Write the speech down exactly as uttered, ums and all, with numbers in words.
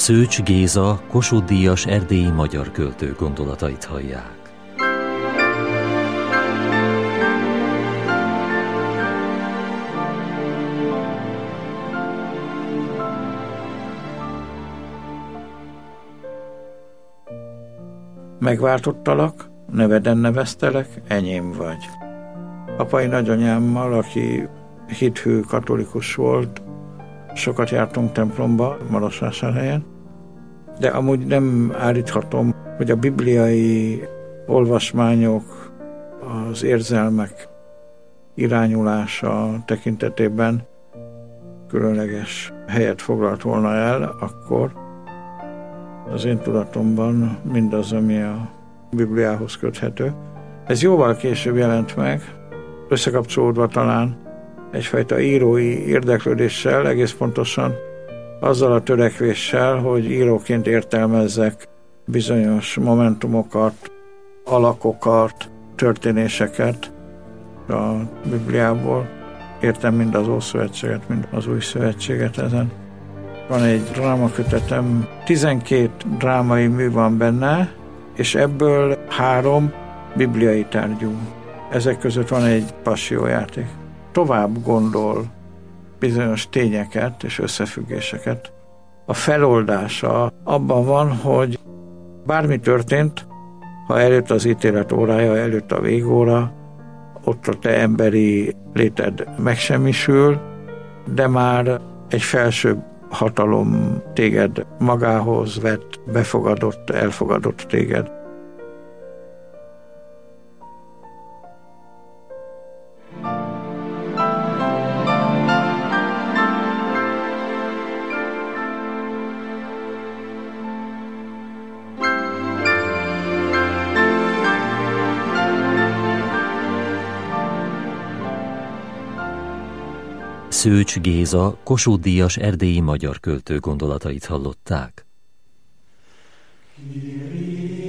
Szőcs Géza, Kossuth-díjas erdélyi magyar költő gondolatait hallják. Megváltottalak, neveden neveztelek, enyém vagy. Apai nagyanyámmal, aki hithű katolikus volt, sokat jártunk templomba Marosvásárhelyen, de amúgy nem állíthatom, hogy a bibliai olvasmányok, az érzelmek irányulása tekintetében különleges helyet foglalt volna el, akkor az én tudatomban mindaz, ami a Bibliához köthető. Ez jóval később jelent meg, összekapcsolódva talán egyfajta írói érdeklődéssel, egész pontosan azzal a törekvéssel, hogy íróként értelmezzek bizonyos momentumokat, alakokat, történéseket a Bibliából. Értem mind az Ószövetséget, mind az Új Szövetséget ezen. Van egy drámakötetem, tizenkét drámai mű van benne, és ebből három bibliai tárgyú. Ezek között van egy passiójáték. Tovább gondol bizonyos tényeket és összefüggéseket. A feloldása abban van, hogy bármi történt, ha előtt az ítélet órája, előtt a végóra, ott a te emberi léted megsemmisül, de már egy felsőbb hatalom téged magához vett, befogadott, elfogadott téged. Szőcs Géza, Kossuth-díjas erdélyi magyar költő gondolatait hallották. Kyrie.